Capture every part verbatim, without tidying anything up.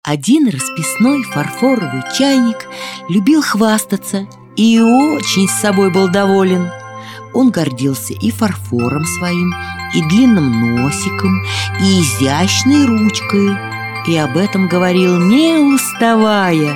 Один расписной фарфоровый чайник любил хвастаться и очень с собой был доволен. Он гордился и фарфором своим, и длинным носиком, и изящной ручкой, и об этом говорил, не уставая.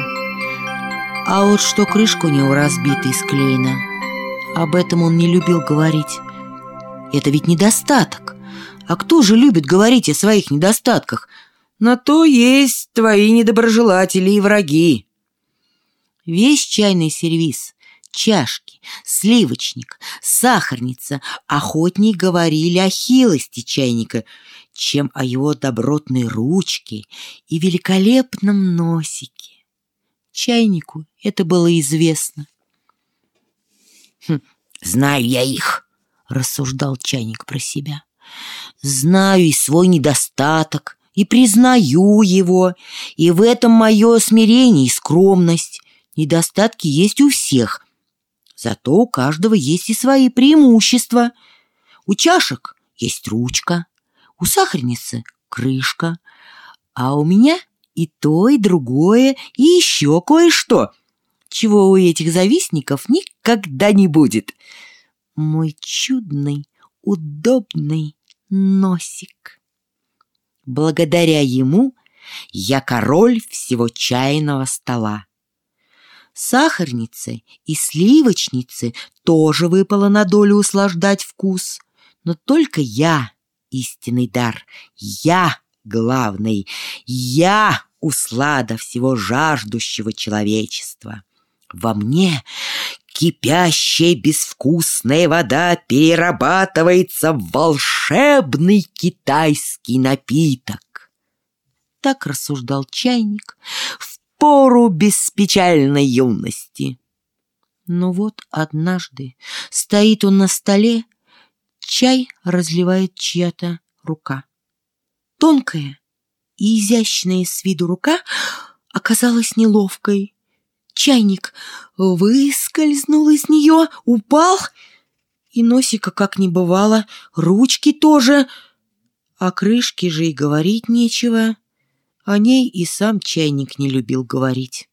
А вот что крышка у него разбита и склеена, об этом он не любил говорить. Это ведь недостаток. А кто же любит говорить о своих недостатках? На то есть твои недоброжелатели и враги. Весь чайный сервиз, чашки, сливочник, сахарница, охотней говорили о хилости чайника, чем о его добротной ручке и великолепном носике. Чайнику это было известно. «Хм, знаю я их», — рассуждал чайник про себя. «Знаю и свой недостаток, и признаю его, и в этом мое смирение и скромность. Недостатки есть у всех, зато у каждого есть и свои преимущества. У чашек есть ручка, у сахарницы крышка, а у меня и то, и другое, и еще кое-что, чего у этих завистников никогда не будет. Мой чудный, удобный носик. Благодаря ему я король всего чайного стола. Сахарнице и сливочнице тоже выпало на долю услаждать вкус, но только я истинный дар, я главный, я услада всего жаждущего человечества. Во мне кипящая безвкусная вода перерабатывается в волшебный китайский напиток. Так рассуждал чайник в пору беспечальной юности. Но вот однажды стоит он на столе, чай разливает чья-то рука. Тонкая и изящная с виду рука оказалась неловкой. Чайник выскользнул из нее, упал, и носика как не бывало, ручки тоже, о крышке же и говорить нечего. О ней и сам чайник не любил говорить.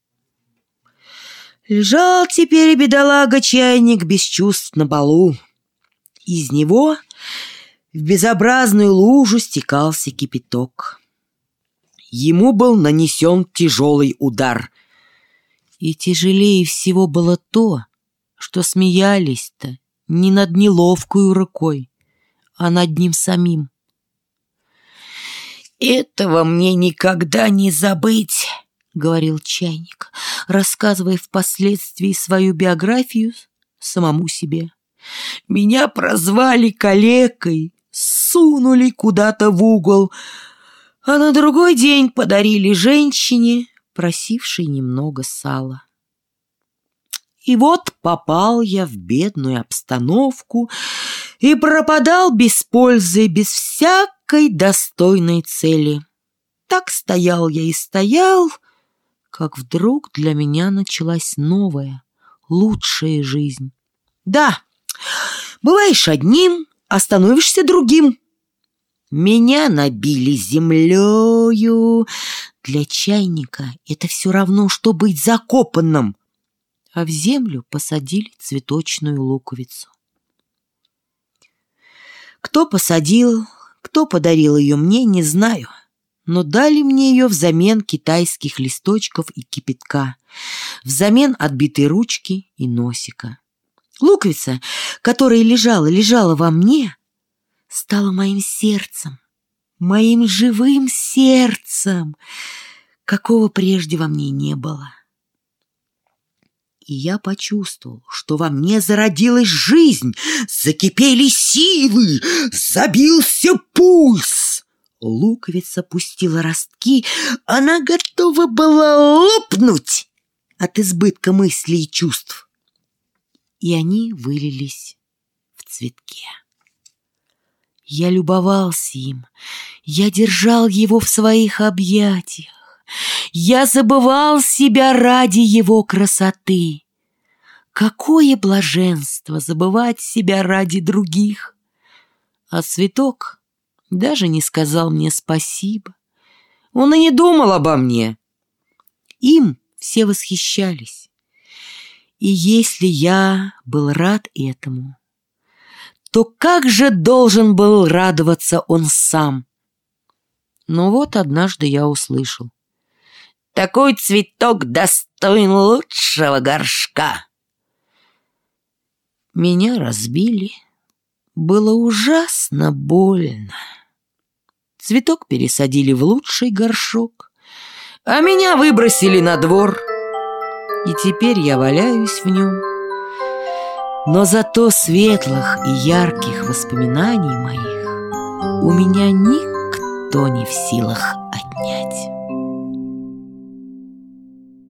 Лежал теперь бедолага чайник без чувств на полу. Из него в безобразную лужу стекался кипяток. Ему был нанесен тяжелый удар. И тяжелее всего было то, что смеялись-то не над неловкою рукой, а над ним самим. «Этого мне никогда не забыть», — говорил чайник, рассказывая впоследствии свою биографию самому себе. «Меня прозвали калекой, сунули куда-то в угол, а на другой день подарили женщине, просившей немного сала. И вот попал я в бедную обстановку и пропадал без пользы, без всякой достойной цели. Так стоял я и стоял, как вдруг для меня началась новая, лучшая жизнь. Да, бываешь одним, а становишься другим. Меня набили землею. Для чайника это все равно, что быть закопанным. А в землю посадили цветочную луковицу. Кто посадил, кто подарил ее мне, не знаю, но дали мне ее взамен китайских листочков и кипятка, взамен отбитой ручки и носика. Луковица, которая лежала, лежала во мне, стала моим сердцем, моим живым сердцем, какого прежде во мне не было. И я почувствовал, что во мне зародилась жизнь, закипели силы, забился пульс. Луковица пустила ростки, она готова была лопнуть от избытка мыслей и чувств. И они вылились в цветке. Я любовался им, я держал его в своих объятиях. Я забывал себя ради его красоты. Какое блаженство забывать себя ради других! А цветок даже не сказал мне спасибо. Он и не думал обо мне. Им все восхищались. И если я был рад этому, то как же должен был радоваться он сам? Но вот однажды я услышал: «Такой цветок достоин лучшего горшка». Меня разбили. Было ужасно больно. Цветок пересадили в лучший горшок, а меня выбросили на двор. И теперь я валяюсь в нем. Но зато светлых и ярких воспоминаний моих у меня никто не в силах отнять.